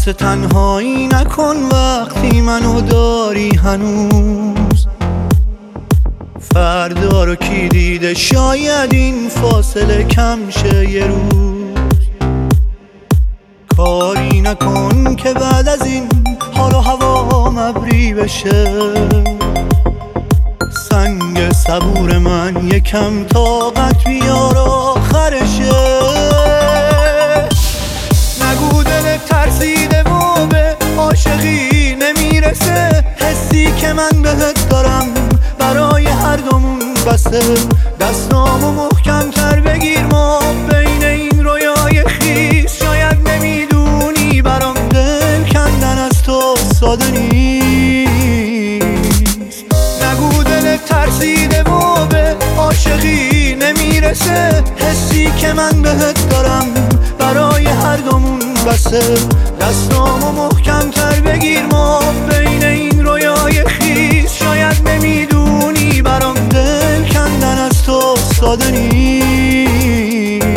تنهایی نکن وقتی منو داری هنوز. فردا رو کی دیده، شاید این فاصله کم شه یه روز. کاری نکن که بعد از این حال و هوا مبری بشه. سنگ صبور من یکم طاقت بیار آخرشه. نگو دل ترسیده و به عاشقی نمیرسه. حسی که من بهت دارم برای هر دومون بسه. دستامو محکم تر بگیر ما بین این رویای خیس. شاید نمیدونی برام دل کندن از تو ساده نیست. نگو دل ترسیده و به عاشقی نمیرسه. حسی که من بهت دارم برای هر دومون بسه. دستامو محکم تر بگیر ما بین این رویای خیس. شاید نمیدونی برام دل کندن از تو ساده نیست.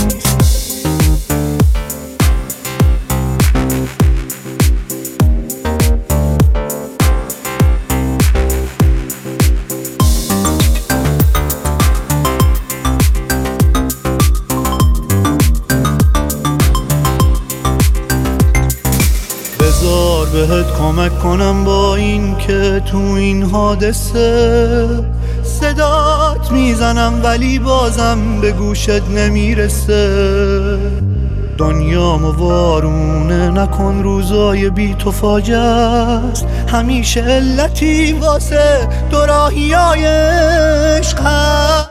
بذار بهت کمک کنم با این که تو این حادثه. صدات میزنم ولی بازم به گوشت نمیرسه. دنیامو وارونه نکن، روزای بی تو فاجعه است. همیشه علتی واسه دوراهیای عشق هست.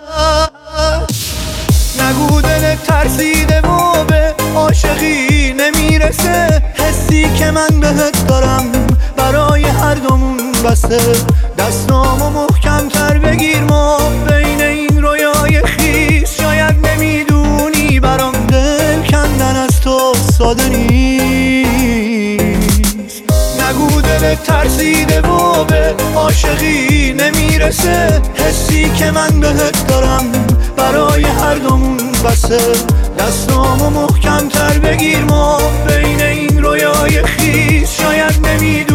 نگو دل ترسیده و به عاشقی نمیرسه. حسی که من بهت دارم برای هر دومون بسه. دستامو محکم تر بگیر ما بین این رویای خیس. شاید نمیدونی برام دل کندن از تو ساده نیست. نگو دل ترسیده و به عاشقی نمیرسه. حسی که من بهت دارم برای هر دومون بسه. دستامو محکم تر بگیر ما بین این رویای خیس. شاید نمیدونی